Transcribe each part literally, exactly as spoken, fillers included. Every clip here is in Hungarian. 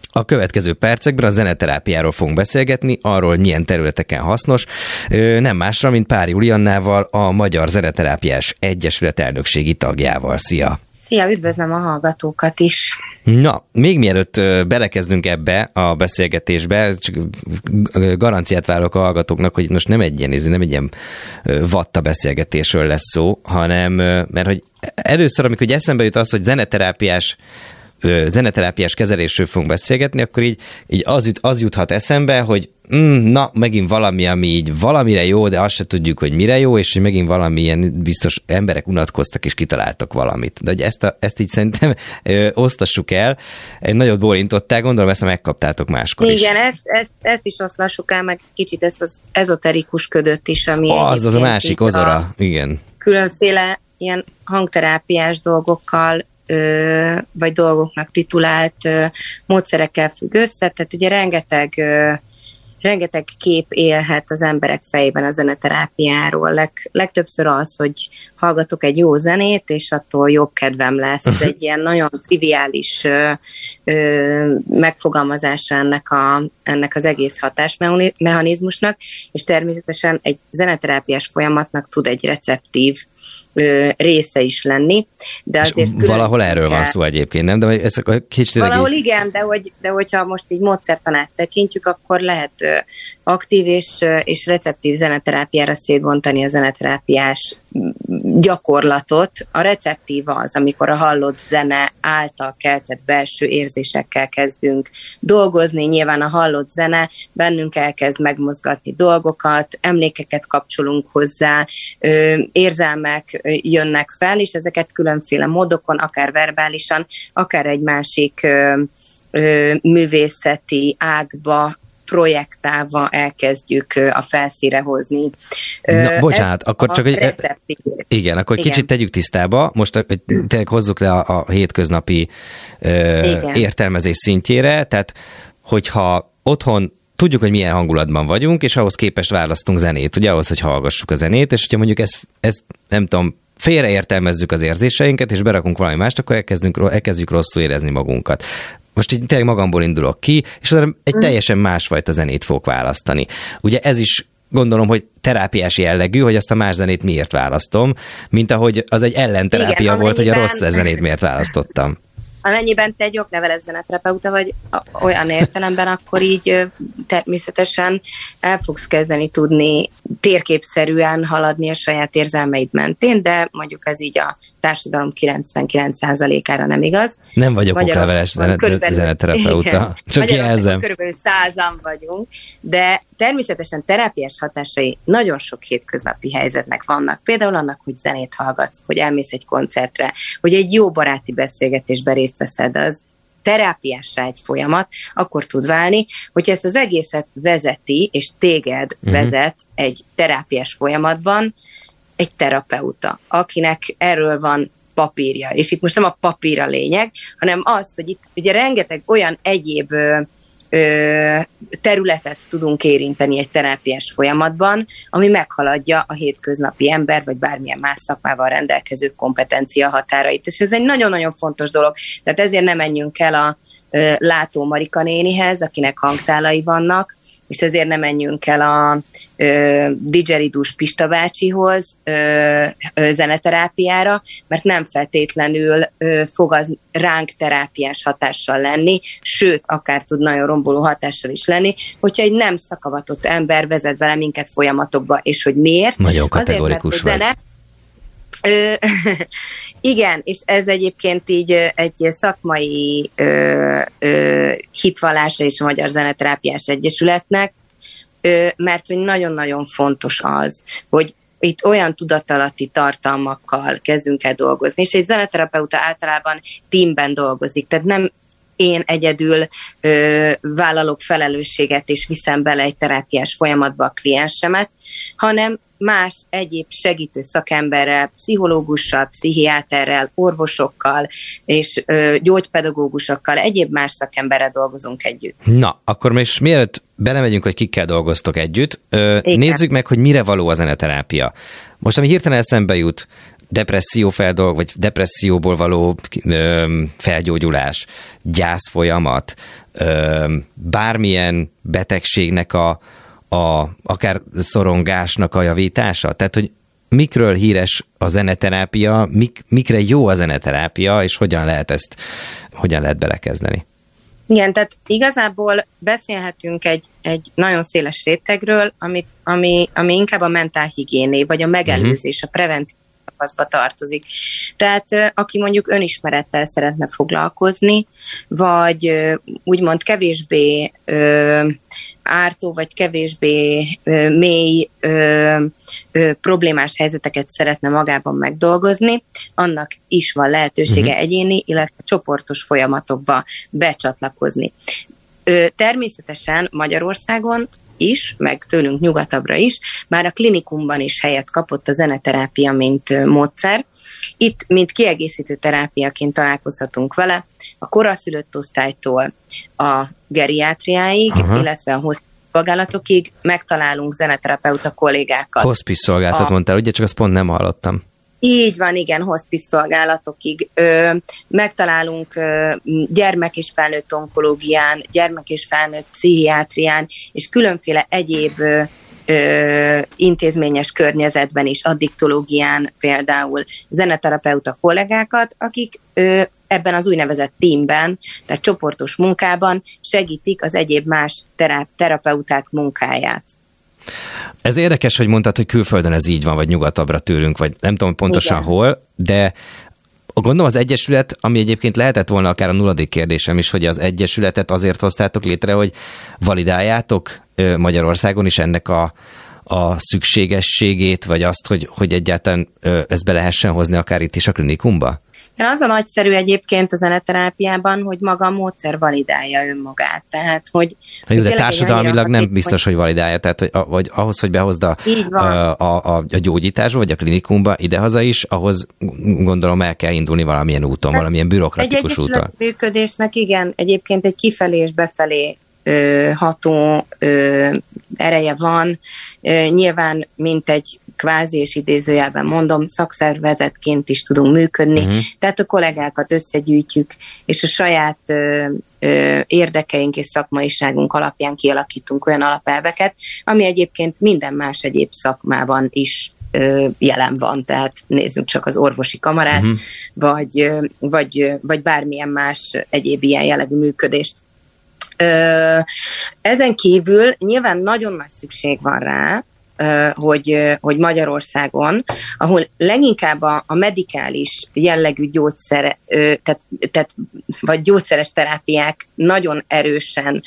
A következő percekben a zeneterápiáról fogunk beszélgetni, arról milyen területeken hasznos, nem másra, mint Pár Juliannával, a Magyar Zeneterápiás Egyesület elnökségi tagjával. Szia! Szia, üdvözlöm a hallgatókat is! Na, még mielőtt belekezdünk ebbe a beszélgetésbe, csak garanciát vállalok a hallgatóknak, hogy most nem egy ilyen, nem egy ilyen vatta beszélgetésről lesz szó, hanem, mert hogy először, amikor eszembe jut az, hogy zeneterápiás zeneterápiás kezelésről fogunk beszélgetni, akkor így, így az, jut, az juthat eszembe, hogy mm, na, megint valami, ami így valamire jó, de azt se tudjuk, hogy mire jó, és hogy megint valamilyen biztos emberek unatkoztak és kitaláltak valamit. De hogy ezt, a, ezt így szerintem ö, osztassuk el. Egy nagyot bólintottál, gondolom ezt megkaptátok máskor is. Igen, ezt, ezt, ezt is oszlassuk el, meg kicsit ezt az ezoterikus ködöt is, ami az, az a másik ozora, igen. Különféle ilyen hangterápiás dolgokkal vagy dolgoknak titulált módszerekkel függ össze, tehát ugye rengeteg, rengeteg kép élhet az emberek fejében a zeneterápiáról. Leg, legtöbbször az, hogy hallgatok egy jó zenét, és attól jobb kedvem lesz. Ez egy ilyen nagyon triviális ö, ö, megfogalmazása ennek, a, ennek az egész hatásmechanizmusnak, és természetesen egy zeneterápiás folyamatnak tud egy receptív ö, része is lenni. De azért valahol erről kell... van szó egyébként, nem? De ezek a kicsit valahol így... igen, de, hogy, de hogyha most így módszertanát tekintjük, akkor lehet ö, aktív és, ö, és receptív zeneterápiára szétbontani a zeneterápiás gyakorlatot. A receptív az, amikor a hallott zene által keltett belső érzésekkel kezdünk dolgozni. Nyilván a hallott zene bennünk elkezd megmozgatni dolgokat, emlékeket kapcsolunk hozzá, érzelmek jönnek fel, és ezeket különféle módokon, akár verbálisan, akár egy másik művészeti ágba projektálva elkezdjük a felszínre hozni. Na, bocsánat, akkor csak egy... Igen, akkor igen. Kicsit tegyük tisztába, most tényleg hozzuk le a, a hétköznapi ö, értelmezés szintjére, tehát hogyha otthon tudjuk, hogy milyen hangulatban vagyunk, és ahhoz képest választunk zenét, ugye ahhoz, hogy hallgassuk a zenét, és hogyha mondjuk ezt, ezt nem tudom, félreértelmezzük az érzéseinket, és berakunk valami mást, akkor elkezdünk, elkezdjük rosszul érezni magunkat. Most így tényleg magamból indulok ki, és egy mm. teljesen másfajta zenét fogok választani. Ugye ez is gondolom, hogy terápiás jellegű, hogy azt a más zenét miért választom, mint ahogy az egy ellenterápia igen, volt, amennyiben... hogy a rossz zenét miért választottam. Amennyiben te egy okleveles zeneterapeuta vagy olyan értelemben, akkor így természetesen el fogsz kezdeni tudni térképszerűen haladni a saját érzelmeid mentén, de mondjuk ez így a társadalom kilencvenkilenc százalékára nem igaz. Nem vagyok okleveles zeneterapeuta, csak jelzem. Körülbelül százan vagyunk, de természetesen terápiás hatásai nagyon sok hétköznapi helyzetnek vannak. Például annak, hogy zenét hallgatsz, hogy elmész egy koncertre, hogy egy jó baráti beszélgetésben részt veszed, az terápiássá egy folyamat, akkor tud válni, hogyha ezt az egészet vezeti, és téged uh-huh. vezet egy terápiás folyamatban egy terapeuta, akinek erről van papírja. És itt most nem a papír a lényeg, hanem az, hogy itt ugye rengeteg olyan egyéb ö, ö, területet tudunk érinteni egy terápiás folyamatban, ami meghaladja a hétköznapi ember, vagy bármilyen más szakmával rendelkező kompetencia határait. És ez egy nagyon-nagyon fontos dolog. Tehát ezért nem menjünk el a ö, Látó Marika nénihez, akinek hangtálai vannak, és ezért nem menjünk el a ö, didgeridús Pista bácsihoz ö, ö, zeneterápiára, mert nem feltétlenül ö, fog az ránk terápiás hatással lenni, sőt, akár tud nagyon romboló hatással is lenni, hogyha egy nem szakavatott ember vezet vele minket folyamatokba, és hogy miért? Nagyon kategorikus azért, vagy. Ö, igen, és ez egyébként így egy szakmai ö, ö, hitvallása is a Magyar Zeneterápiás Egyesületnek, ö, mert hogy nagyon-nagyon fontos az, hogy itt olyan tudatalatti tartalmakkal kezdünk el dolgozni, és egy zeneterapeuta általában teamben dolgozik, tehát nem én egyedül ö, vállalok felelősséget, és viszem bele egy terápiás folyamatba a kliensemet, hanem más egyéb segítő szakemberrel, pszichológussal, pszichiáterrel, orvosokkal és ö, gyógypedagógusokkal, egyéb más szakemberrel dolgozunk együtt. Na, akkor most mielőtt belemegyünk, hogy kikkel dolgoztok együtt, ö, nézzük meg, hogy mire való a zeneterápia. Most, ami hirtelen eszembe jut, depresszió feldolg, vagy depresszióból való ö, felgyógyulás, gyászfolyamat, ö, bármilyen betegségnek a, a akár szorongásnak a javítása? Tehát, hogy mikről híres a zeneterápia, mik, mikre jó a zeneterápia, és hogyan lehet ezt, hogyan lehet belekezdeni? Igen, tehát igazából beszélhetünk egy, egy nagyon széles rétegről, ami, ami, ami inkább a mentálhigiéné, vagy a megelőzés, a preventív szakaszba tartozik. Tehát aki mondjuk önismerettel szeretne foglalkozni, vagy úgymond kevésbé ö, ártó, vagy kevésbé ö, mély ö, ö, problémás helyzeteket szeretne magában megdolgozni, annak is van lehetősége uh-huh. egyéni, illetve csoportos folyamatokba becsatlakozni. Ö, természetesen Magyarországon is, meg tőlünk nyugatabbra is, már a klinikumban is helyet kapott a zeneterápia, mint módszer. Itt, mint kiegészítő terápiaként találkozhatunk vele, a koraszülött osztálytól a geriátriáig, Aha. illetve a hospice szolgálatokig megtalálunk zeneterapeuta kollégákat. Hospice szolgálatot a... mondtál, ugye? Csak azt pont nem hallottam. Így van, igen, hospice szolgálatokig. Ö, megtalálunk ö, gyermek- és felnőtt onkológián, gyermek- és felnőtt pszichiátrián, és különféle egyéb ö, ö, intézményes környezetben is, addiktológián például zeneterapeuta kollégákat, akik ö, ebben az úgynevezett teamben, tehát csoportos munkában segítik az egyéb más terap- terapeuták munkáját. Ez érdekes, hogy mondtad, hogy külföldön ez így van, vagy nyugatabbra tőlünk, vagy nem tudom pontosan Igen. hol, de gondolom az Egyesület, ami egyébként lehetett volna akár a nulladik kérdésem is, hogy az Egyesületet azért hoztátok létre, hogy validáljátok Magyarországon is ennek a, a szükségességét, vagy azt, hogy, hogy egyáltalán ezt be lehessen hozni akár itt is a klinikumba? Az a nagyszerű egyébként a zeneterápiában, hogy maga a módszer validálja önmagát. Tehát, hogy... Jó, de társadalmilag nem haték, biztos, hogy validálja, tehát hogy, vagy ahhoz, hogy behozd a, a, a, a gyógyításba, vagy a klinikumba idehaza is, ahhoz gondolom el kell indulni valamilyen úton, hát valamilyen bürokratikus egy úton. Egy működésnek igen, egyébként egy kifelé és befelé ö, ható ö, ereje van. Ö, nyilván, mint egy kvázi és idézőjelben mondom, szakszervezetként is tudunk működni, uh-huh. tehát a kollégákat összegyűjtjük, és a saját ö, ö, érdekeink és szakmaiságunk alapján kialakítunk olyan alapelveket, ami egyébként minden más egyéb szakmában is ö, jelen van, tehát nézzük csak az orvosi kamarát, uh-huh. vagy, vagy, vagy bármilyen más egyéb ilyen jellegű működést. Ö, ezen kívül nyilván nagyon nagy szükség van rá, Hogy, hogy Magyarországon, ahol leginkább a, a medikális jellegű gyógyszer, tehát, tehát, vagy gyógyszeres terápiák nagyon erősen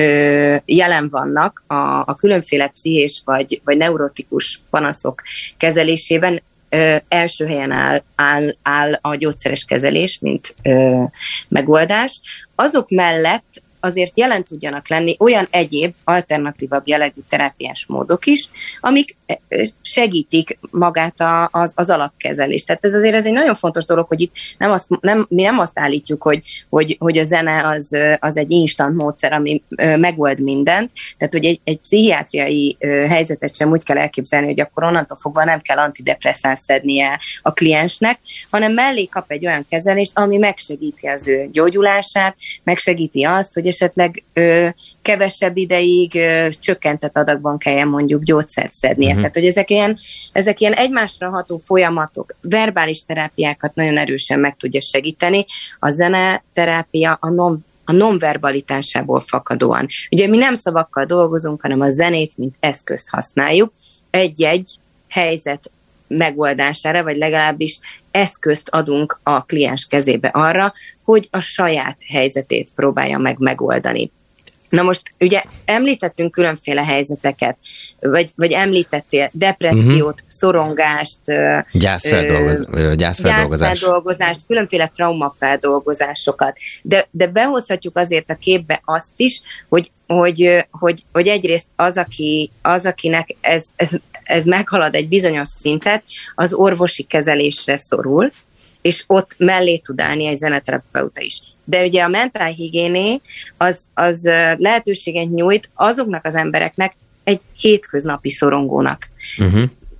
jelen vannak a, a különféle pszichés vagy, vagy neurotikus panaszok kezelésében, első helyen áll, áll, áll a gyógyszeres kezelés, mint megoldás. Azok mellett azért jelen tudjanak lenni olyan egyéb, alternatívabb jellegű terápiás módok is, amik segítik magát a, az, az alapkezelést. Tehát ez azért ez egy nagyon fontos dolog, hogy itt nem azt, nem, mi nem azt állítjuk, hogy, hogy, hogy a zene az, az egy instant módszer, ami megold mindent, tehát hogy egy, egy pszichiátriai helyzetet sem úgy kell elképzelni, hogy akkor onnantól fogva nem kell antidepresszánst szednie a kliensnek, hanem mellé kap egy olyan kezelést, ami megsegíti az ő gyógyulását, megsegíti azt, hogy esetleg ö, kevesebb ideig ö, csökkentett adagban kelljen mondjuk gyógyszert szednie. Uh-huh. Tehát, hogy ezek ilyen, ezek ilyen egymásra ható folyamatok, verbális terápiákat nagyon erősen meg tudja segíteni. A zeneterápia a non a nonverbalitásából fakadóan. Ugye mi nem szavakkal dolgozunk, hanem a zenét, mint eszközt használjuk egy-egy helyzet megoldására, vagy legalábbis eszközt adunk a kliens kezébe arra, hogy a saját helyzetét próbálja meg megoldani. Na most ugye említettünk különféle helyzeteket, vagy, vagy említettél depressziót, uh-huh. szorongást, gyászfeldolgoz, ö, gyászfeldolgozást. gyászfeldolgozást, különféle traumafeldolgozásokat. De, de behozhatjuk azért a képbe azt is, hogy, hogy, hogy, hogy egyrészt az, aki, az akinek ez, ez, ez meghalad egy bizonyos szintet, az orvosi kezelésre szorul, és ott mellé tud állni egy zeneterapeuta is. De ugye a mentálhigiéné az, az lehetőséget nyújt azoknak az embereknek, egy hétköznapi szorongónak. Uh-huh.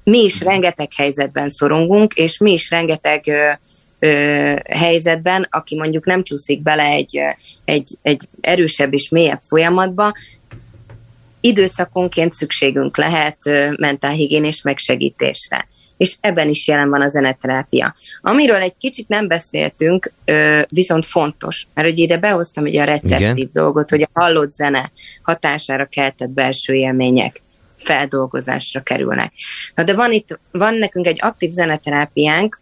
mi is rengeteg helyzetben szorongunk, és mi is rengeteg ö, ö, helyzetben, aki mondjuk nem csúszik bele egy, egy, egy erősebb és mélyebb folyamatba, időszakonként szükségünk lehet ö, mentálhigiénés megsegítésre. És ebben is jelen van a zeneterápia. Amiről egy kicsit nem beszéltünk, viszont fontos, mert ugye ide behoztam ugye a receptív Igen. dolgot, hogy a hallott zene hatására keltett belső élmények feldolgozásra kerülnek. Na de van itt, van nekünk egy aktív zeneterápiánk,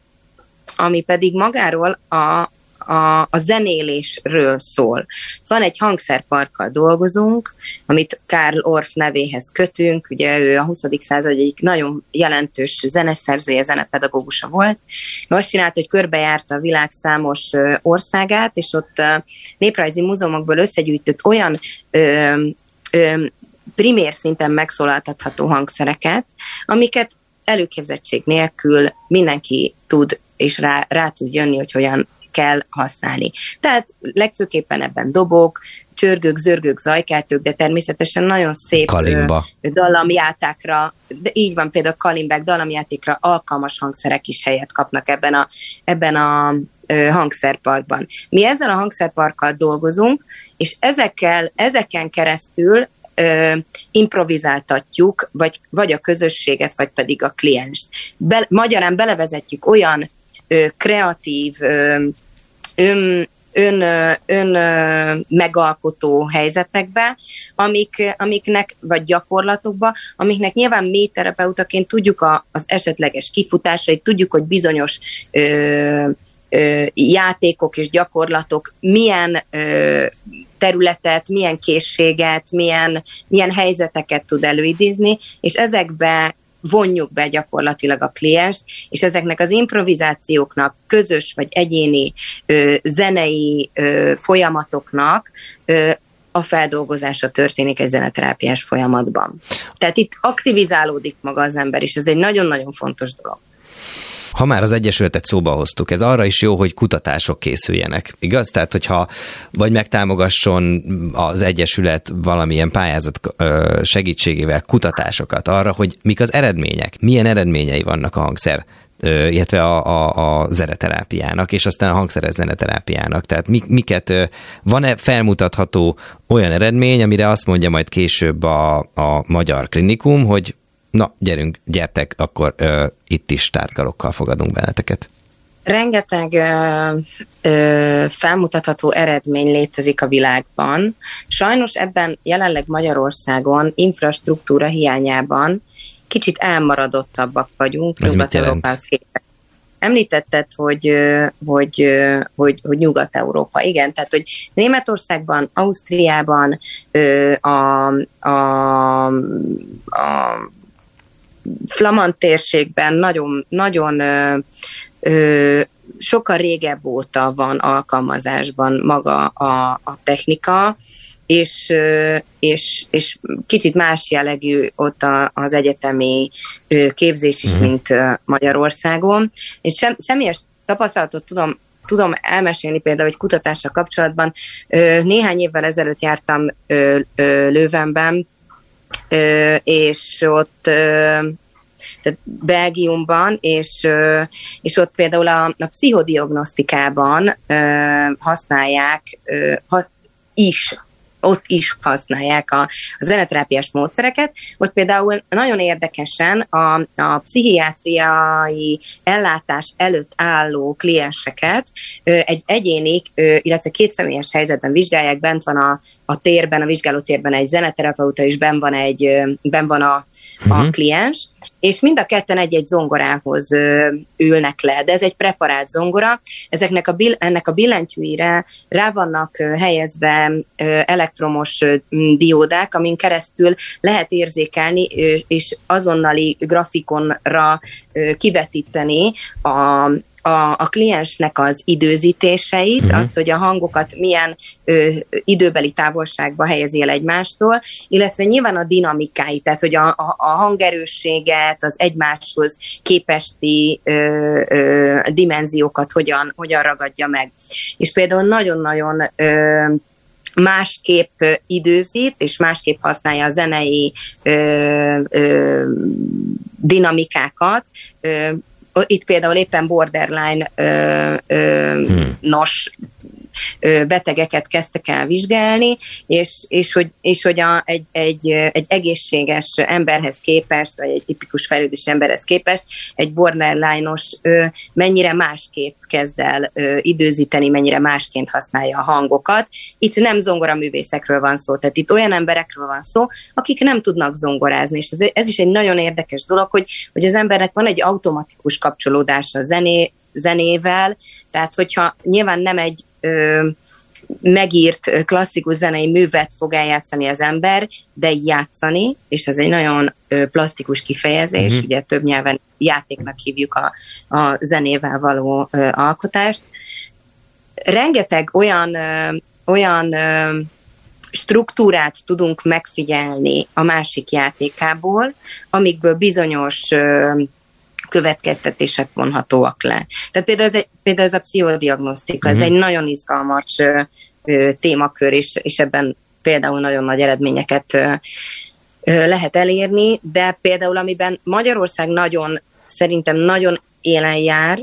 ami pedig magáról a A, a zenélésről szól. Van egy hangszerparkkal dolgozunk, amit Karl Orff nevéhez kötünk, ugye ő a huszadik század egyik nagyon jelentős zeneszerzője, zenepedagógusa volt. Azt csinált, hogy körbejárta a világ számos országát, és ott néprajzi múzeumokból összegyűjtött olyan ö, ö, primér szinten megszólaltatható hangszereket, amiket előképzettség nélkül mindenki tud, és rá, rá tud jönni, hogy hogyan kell használni. Tehát legfőképpen ebben dobok, csörgők, zörgők, zajkeltők, de természetesen nagyon szép kalimba. dallamjátékra, de így van, például kalimbák, dallamjátékra alkalmas hangszerek is helyet kapnak ebben a, ebben a hangszerparkban. Mi ezzel a hangszerparkkal dolgozunk, és ezekkel, ezeken keresztül ö, improvizáltatjuk, vagy, vagy a közösséget, vagy pedig a klienst. Be, magyarán belevezetjük olyan ö, kreatív, ö, ön, ön, ön megalkotó helyzetekbe, amik, amiknek, vagy gyakorlatokba, amiknek nyilván mi terapeutaként tudjuk a, az esetleges kifutásait, tudjuk, hogy bizonyos ö, ö, játékok és gyakorlatok milyen ö, területet, milyen készséget, milyen, milyen helyzeteket tud előidézni, és ezekbe vonjuk be gyakorlatilag a klienst, és ezeknek az improvizációknak, közös vagy egyéni ö, zenei ö, folyamatoknak ö, a feldolgozása történik egy zeneterápiás folyamatban. Tehát itt aktivizálódik maga az ember, és ez egy nagyon-nagyon fontos dolog. Ha már az Egyesületet szóba hoztuk, ez arra is jó, hogy kutatások készüljenek, igaz? Tehát, hogyha vagy megtámogasson az Egyesület valamilyen pályázat segítségével kutatásokat arra, hogy mik az eredmények, milyen eredményei vannak a hangszer, illetve a, a, a zeneterápiának, és aztán a hangszeres zeneterápiának. Tehát miket, van-e felmutatható olyan eredmény, amire azt mondja majd később a, a Magyar Klinikum, hogy na, gyerünk, gyertek, akkor ö, itt is tártkarokkal fogadunk benneteket. Rengeteg ö, ö, felmutatható eredmény létezik a világban. Sajnos ebben jelenleg Magyarországon infrastruktúra hiányában kicsit elmaradottabbak vagyunk. Ez mit jelent? Említetted, hogy, hogy, hogy, hogy Nyugat-Európa. Igen, tehát, hogy Németországban, Ausztriában, a, a, a flamand térségben nagyon, nagyon ö, ö, sokkal régebb óta van alkalmazásban maga a, a technika, és, ö, és, és kicsit más jellegű ott a, az egyetemi ö, képzés is, mint ö, Magyarországon. És sem, személyes tapasztalatot tudom, tudom elmesélni például egy kutatással kapcsolatban. Ö, néhány évvel ezelőtt jártam ö, ö, Leuvenben, Ö, és ott ö, tehát Belgiumban, és, ö, és ott például a, a pszichodiagnosztikában ö, használják ö, ha, is, ott is használják a, a zeneterápiás módszereket. Ott például nagyon érdekesen a, a pszichiátriai ellátás előtt álló klienseket ö, egy egyéni, ö, illetve kétszemélyes helyzetben vizsgálják, bent van a a térben, a vizsgálótérben egy zeneterapeuta, és benn van, egy, benn van a, uh-huh. a kliens, és mind a ketten egy-egy zongorához ülnek le, de ez egy preparált zongora, ezeknek a, ennek a billentyűire rá vannak helyezve elektromos diódák, amin keresztül lehet érzékelni, és azonnali grafikonra kivetíteni a A, a kliensnek az időzítéseit, uh-huh. az, hogy a hangokat milyen ö, időbeli távolságba helyezi el egymástól, illetve nyilván a dinamikáit, tehát hogy a, a, a hangerősséget, az egymáshoz képesti ö, ö, dimenziókat hogyan, hogyan ragadja meg. És például nagyon-nagyon ö, másképp időzít, és másképp használja a zenei ö, ö, dinamikákat. Itt például éppen borderline ö, ö, hmm. nos betegeket kezdtek el vizsgálni, és, és hogy, és hogy a, egy, egy, egy egészséges emberhez képest, vagy egy tipikus fejlődés emberhez képest egy borderline-os mennyire másképp kezd el ö, időzíteni, mennyire másként használja a hangokat. Itt nem zongoraművészekről van szó, tehát itt olyan emberekről van szó, akik nem tudnak zongorázni, és ez, ez is egy nagyon érdekes dolog, hogy, hogy az embernek van egy automatikus kapcsolódása a zené, zenével, tehát hogyha nyilván nem egy ö, megírt klasszikus zenei művet fog eljátszani az ember, de játszani, és ez egy nagyon ö, plastikus kifejezés, uh-huh. ugye több nyelven játéknak hívjuk a, a zenével való ö, alkotást. Rengeteg olyan, ö, olyan ö, struktúrát tudunk megfigyelni a másik játékából, amikből bizonyos ö, következtetések vonhatóak le. Tehát például ez, egy, például ez a pszichodiagnosztika, uh-huh. ez egy nagyon izgalmas ö, ö, témakör, és, és ebben például nagyon nagy eredményeket ö, ö, lehet elérni, de például amiben Magyarország nagyon, szerintem nagyon élen jár,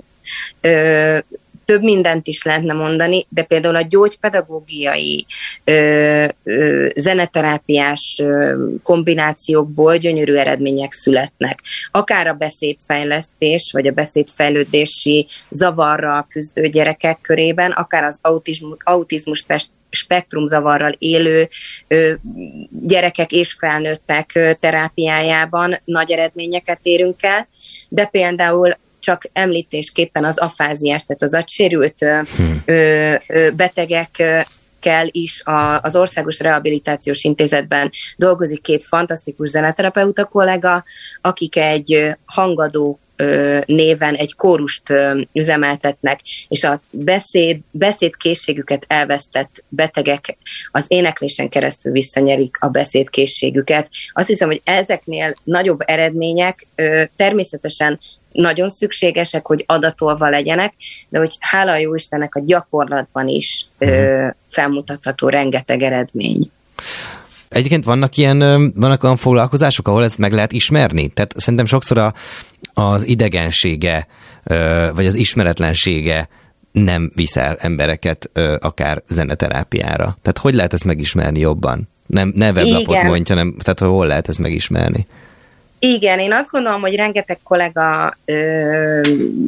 ö, több mindent is lehetne mondani, de például a gyógypedagógiai, ö, ö, zeneterápiás ö, kombinációkból gyönyörű eredmények születnek. Akár a beszédfejlesztés, vagy a beszédfejlődési zavarral küzdő gyerekek körében, akár az autizmus, autizmus spektrumzavarral élő ö, gyerekek és felnőttek ö, terápiájában nagy eredményeket érünk el, de például csak említésképpen az afáziás, tehát az agysérült hmm. ö, ö, betegekkel is a, az Országos Rehabilitációs Intézetben dolgozik két fantasztikus zeneterapeuta kollega, akik egy hangadó ö, néven egy kórust ö, üzemeltetnek, és a beszéd, beszédkészségüket elvesztett betegek az éneklésen keresztül visszanyerik a beszédkészségüket. Azt hiszem, hogy ezeknél nagyobb eredmények ö, természetesen nagyon szükségesek, hogy adatolva legyenek, de hogy hála a Jóistennek a gyakorlatban is ö, felmutatható rengeteg eredmény. Egyébként vannak ilyen, vannak olyan foglalkozások, ahol ezt meg lehet ismerni? Tehát szerintem sokszor a, az idegensége, vagy az ismeretlensége nem viszel embereket akár zeneterápiára. Tehát hogy lehet ezt megismerni jobban? Nem, ne weblapot mondja, nem, tehát hol lehet ezt megismerni? Igen, én azt gondolom, hogy rengeteg kollega ö,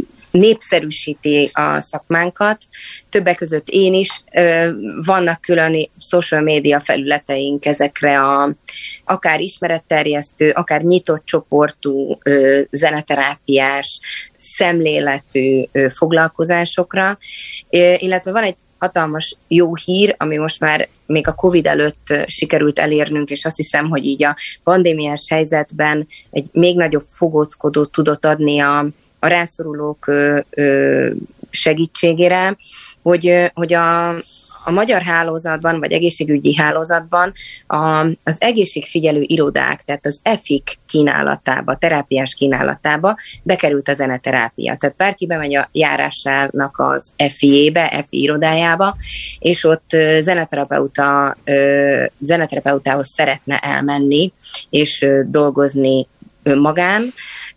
népszerűsíti a szakmánkat, többek között én is. Ö, vannak külön social media felületeink ezekre a akár ismeretterjesztő, akár nyitott csoportú ö, zeneterápiás, szemléletű ö, foglalkozásokra, ö, illetve van egy hatalmas jó hír, ami most már még a Covid előtt sikerült elérnünk, és azt hiszem, hogy így a pandémiás helyzetben egy még nagyobb fogóckodót tudott adni a, a rászorulók ö, ö, segítségére, hogy, hogy a, a magyar hálózatban, vagy egészségügyi hálózatban a, az egészségfigyelő irodák, tehát az e f i k kínálatába, terápiás kínálatába bekerült a zeneterápia. Tehát bárki bemegy a járásának az e f i-ébe, e f i irodájába, és ott zeneterapeuta, zeneterapeutához szeretne elmenni, és dolgozni önmagán,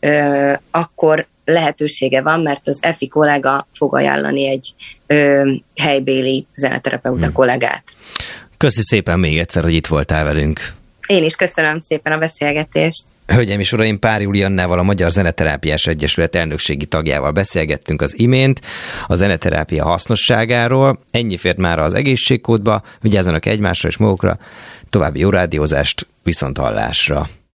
akkor lehetősége van, mert az e f i kollega fog ajánlani egy ö, helybéli zeneterapeuta hmm. kollégát. Köszi szépen még egyszer, hogy itt voltál velünk. Én is köszönöm szépen a beszélgetést. Hölgyeim és uraim, Pár Juliannával, a Magyar Zeneterápiás Egyesület elnökségi tagjával beszélgettünk az imént a zeneterápia hasznosságáról. Ennyi fért már az egészségkódba, vigyázzanak egymásra és magukra, további jó rádiózást, viszont hallásra.